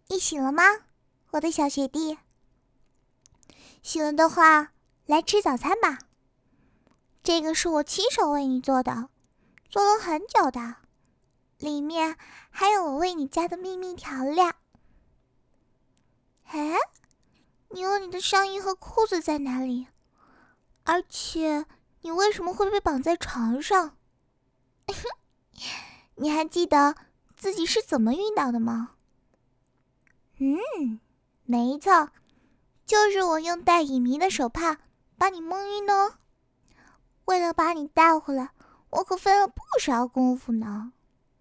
你醒了吗，我的小学弟？醒了的话，来吃早餐吧。这个是我亲手为你做的，做了很久的，里面还有我为你加的秘密调料。哎，你和你的上衣和裤子在哪里？而且你为什么会被绑在床上？你还记得自己是怎么晕倒的吗？没错，就是我用带乙醚的手帕把你蒙晕的哦。为了把你带回来，我可费了不少功夫呢。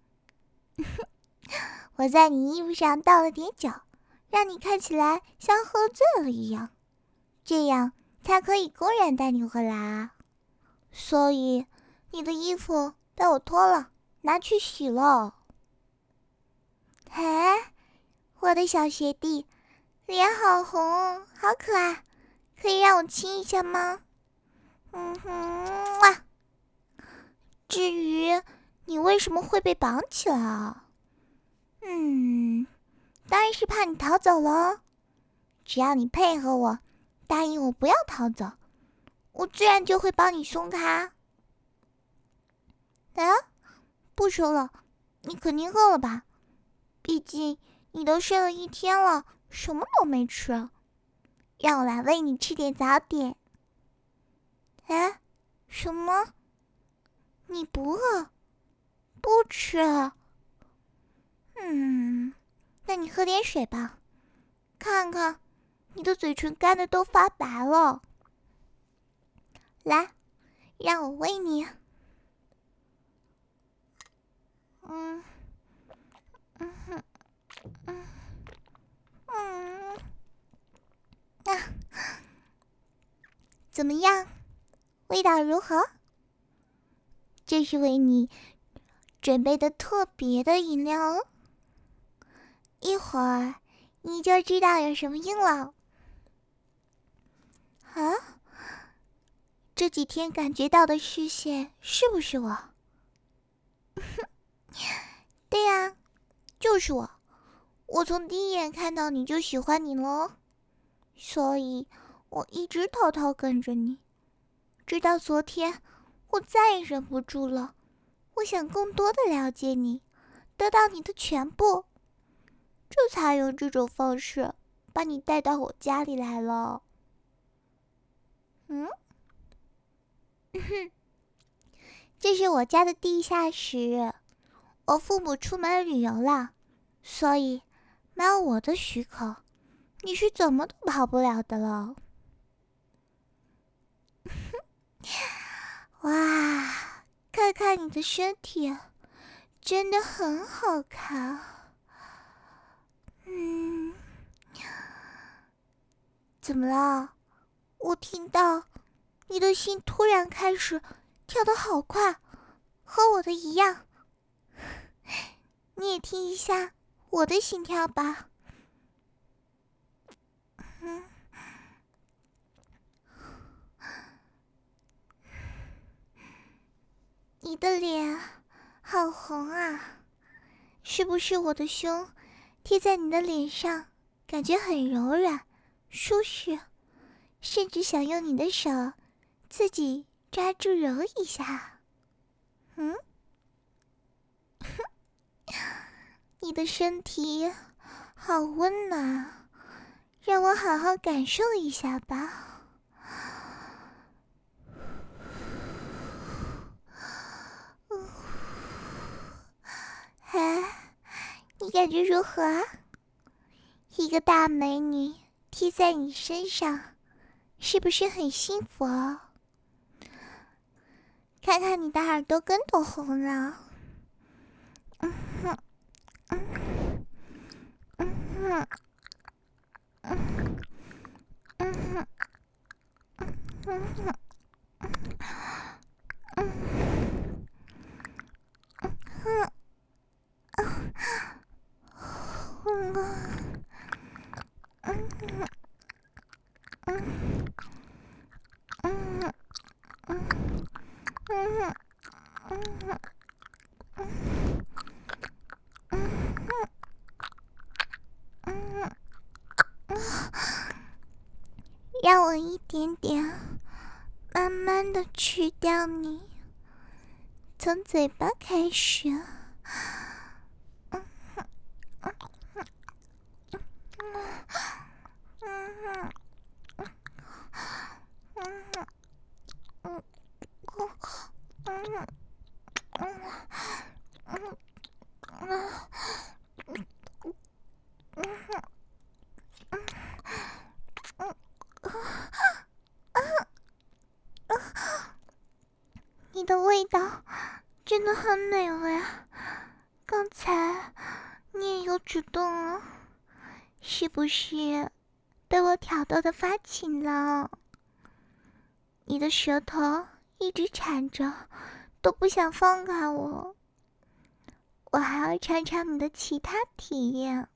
我在你衣服上倒了点酒，让你看起来像喝醉了一样，这样才可以公然带你回来啊。所以你的衣服被我脱了，拿去洗了。哎，我的小学弟，脸好红，好可爱，可以让我亲一下吗？哇！至于你为什么会被绑起来啊？当然是怕你逃走了。只要你配合我，答应我不要逃走，我自然就会帮你松开。哎，不说了，你肯定饿了吧？毕竟你都睡了一天了，什么都没吃。让我来喂你吃点早点。哎，什么？你不饿？不吃？那你喝点水吧，看看你的嘴唇干的都发白了。来，让我喂你。怎么样？味道如何？这是为你准备的特别的饮料哦，一会儿你就知道有什么用了。啊，这几天感觉到的视线是不是我？对呀，就是我。我从第一眼看到你就喜欢你了，所以我一直偷偷跟着你，直到昨天我再也忍不住了，我想更多的了解你，得到你的全部，这才用这种方式把你带到我家里来了。这是我家的地下室，我父母出门旅游了，所以没有我的许可，你是怎么都跑不了的了。哇，看看你的身体，真的很好看。怎么了？我听到你的心突然开始跳得好快，和我的一样。你也听一下我的心跳吧。你的脸好红啊，是不是我的胸贴在你的脸上，感觉很柔软、舒适，甚至想用你的手自己抓住揉一下？你的身体好温暖，让我好好感受一下吧。你感觉如何啊？一个大美女贴在你身上，是不是很幸福哦？看看你的耳朵根都红了。 让我一点点慢慢的吃掉你，从嘴巴开始。你的味道真的很美味，刚才你也有主动哦，是不是被我挑逗的发情了？你的舌头一直缠着，都不想放开我。我还要尝尝你的其他体验。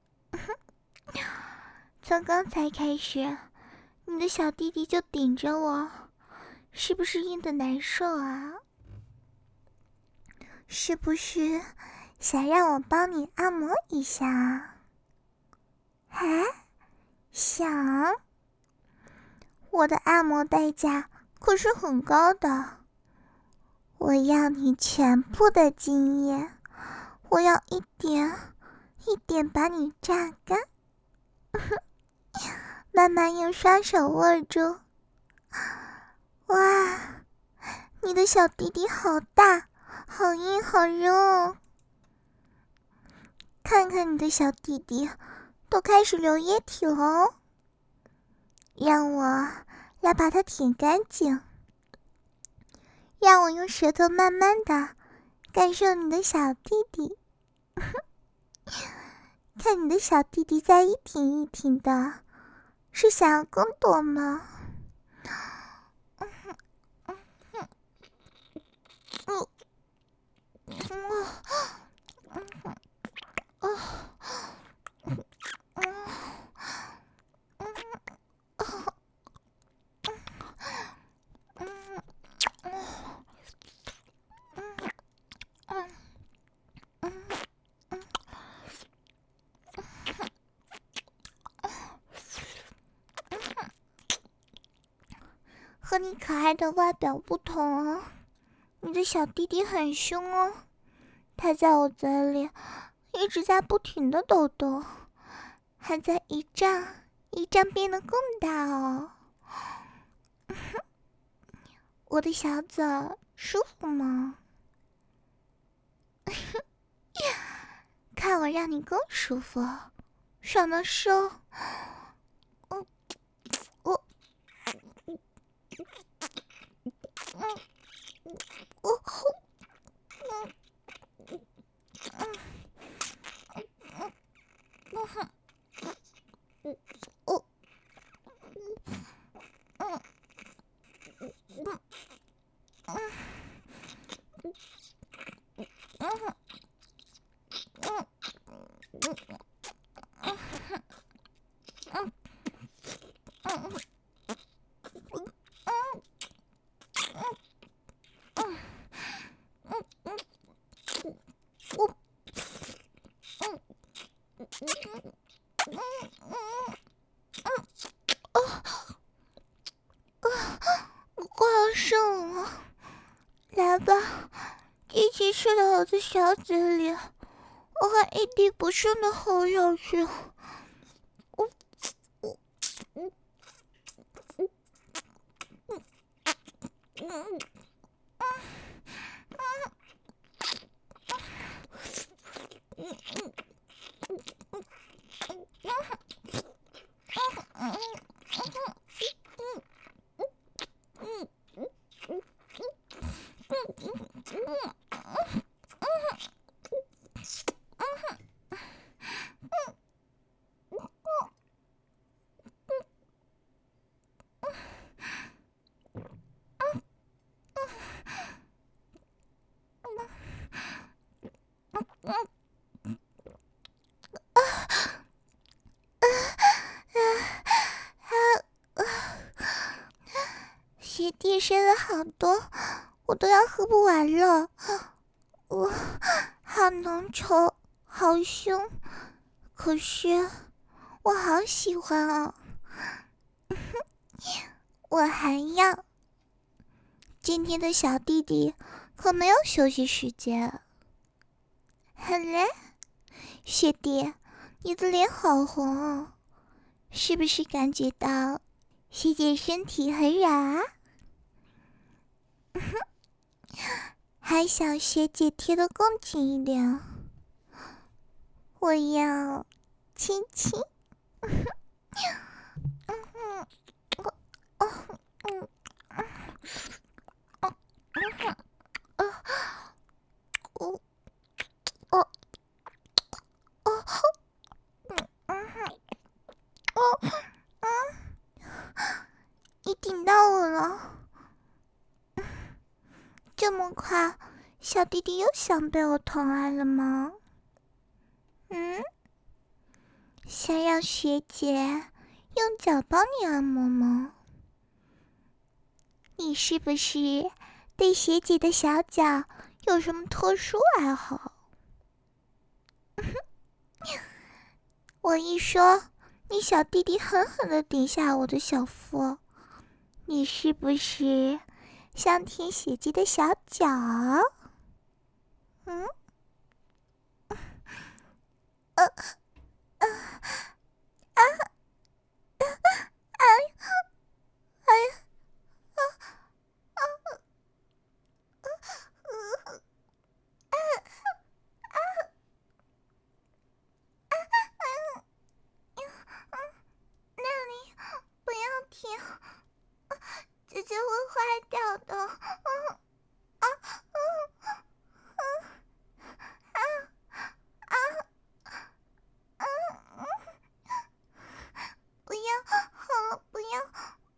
从刚才开始，你的小弟弟就顶着我，是不是硬的难受啊？是不是想让我帮你按摩一下啊？想？我的按摩代价可是很高的，我要你全部的精液，我要一点一点把你榨干，慢慢用双手握住。哇，你的小弟弟好大，好硬，好柔哦！看看你的小弟弟，都开始流液体了哦。让我来把它舔干净，让我用舌头慢慢的感受你的小弟弟。看你的小弟弟在一挺一挺的，是想要更多吗？和你可爱的外表不同哦，你的小弟弟很凶哦，他在我嘴里一直在不停的抖动，还在一张一张变得更大哦。我的小嘴舒服吗？看我让你更舒服，爽的说。我快要生了，来吧，一起吃到我的小嘴里，我还一滴不剩的吼下去。鞋底剩了好多，我都要喝不完了。我好浓稠，好凶，可是我好喜欢啊！ 我还要。今天的小弟弟可没有休息时间。好了，学弟，你的脸好红哦，是不是感觉到学姐身体很软啊？还想学姐贴得更紧一点？我要亲亲。你顶到我了，这么快，小弟弟又想被我疼爱了吗？想让学姐用脚帮你按摩吗？你是不是对学姐的小脚有什么特殊爱好？我一说，你小弟弟狠狠地顶下我的小腹，你是不是想舔学姐的小脚？不要舔，姐姐会坏掉的。不要，好了，不要。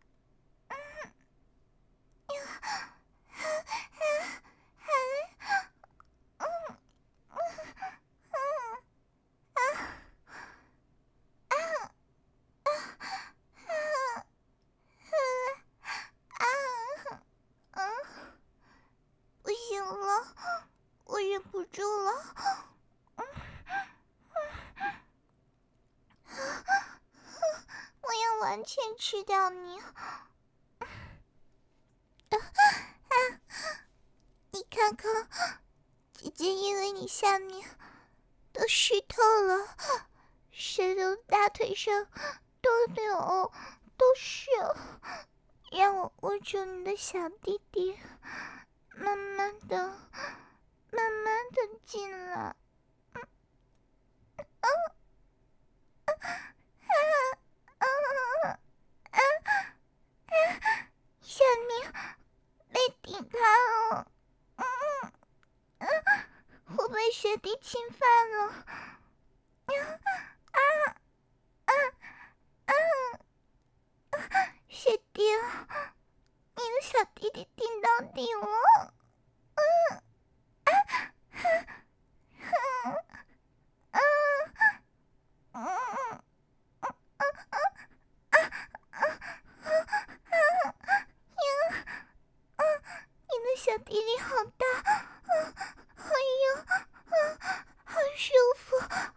不行了，我忍不住了。我要完全吃掉你。你看看，姐姐因为你下面都湿透了，湿的大腿上都流，都是。让我握住你的小弟弟，慢慢的、慢慢的进来。下面被顶开了，我被学弟侵犯了。学弟，你的小弟弟顶到底了。你的小弟弟好大，哎呦，好舒服。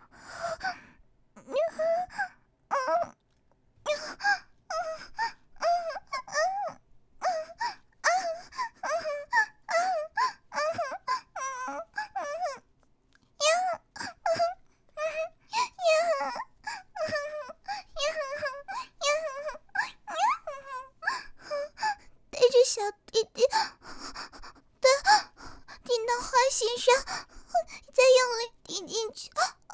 带着小弟弟的顶到花心上，再用力顶进去。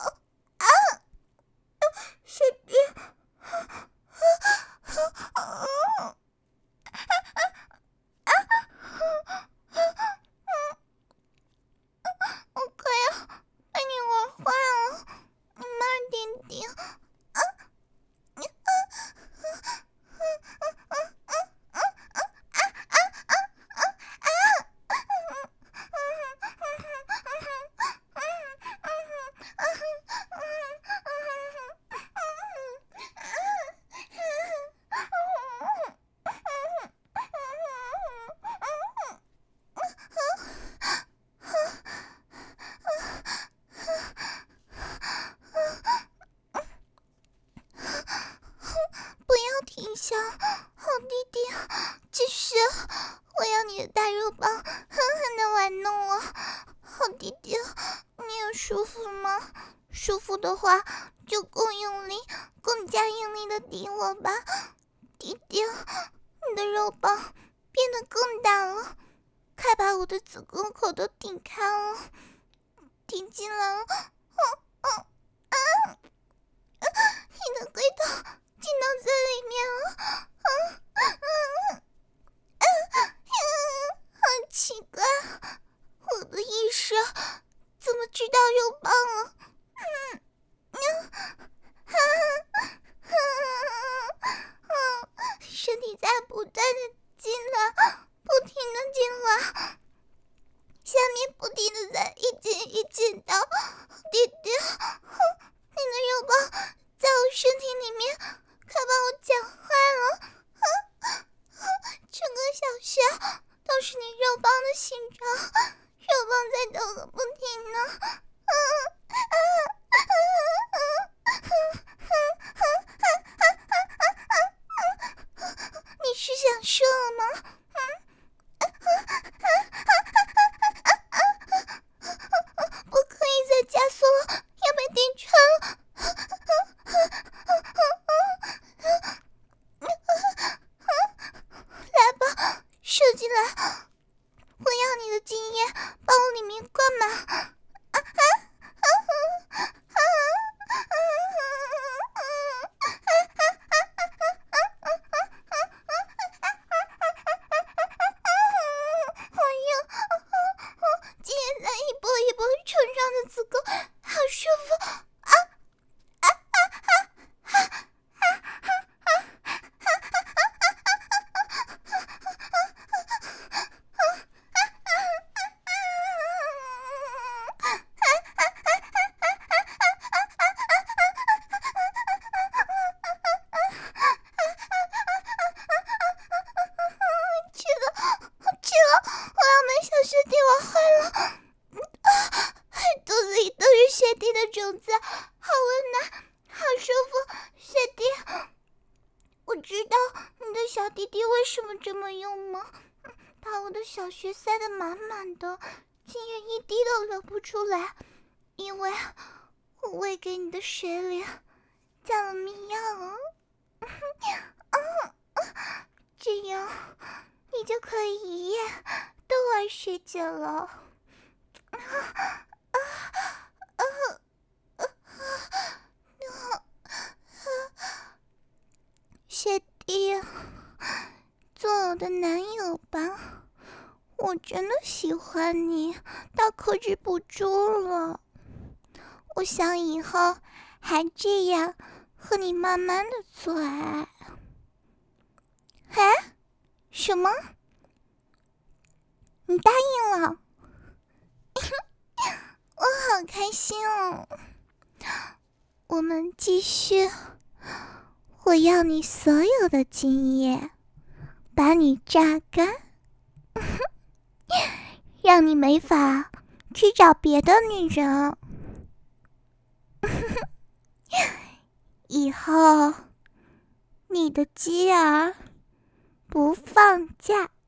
学弟，我快要被你玩坏了，你慢点顶。不要停下，好只是我要你的大肉棒狠狠地玩弄我。好弟弟，你有舒服吗？舒服的话就更用力，更加用力的顶我吧。弟弟，你的肉棒变得更大了，快把我的子宫口都顶开了，顶进来了。你的龟头进到最里面了。好奇怪，我的意识怎么知道肉棒了？身体在不断的进来，不停的进来，下面不停的在一紧一紧的。弟弟，你的肉棒在我身体里面快把我搅坏了。整个小穴都是你肉棒的形状，肉棒在动个不停呢。你是想射了吗？不可以再加速了，要被顶穿了。来吧，射进来，我要你的精液把我里面灌满。精液在一波一波冲上的子宫，好舒服。雪地的种子好温暖，好舒服。雪地，我知道你的小弟弟为什么这么用吗？把我的小穴塞得满满的，精液一滴都流不出来，因为我喂给你的水里加了迷药哦。这样你就可以一夜都玩水姐了。学弟，做我的男友吧，我真的喜欢你到克制不住了。我想以后还这样和你慢慢的做爱。什么？你答应了？我好开心哦！我们继续。我要你所有的精液，把你榨干，让你没法去找别的女人。以后你的鸡儿不放假。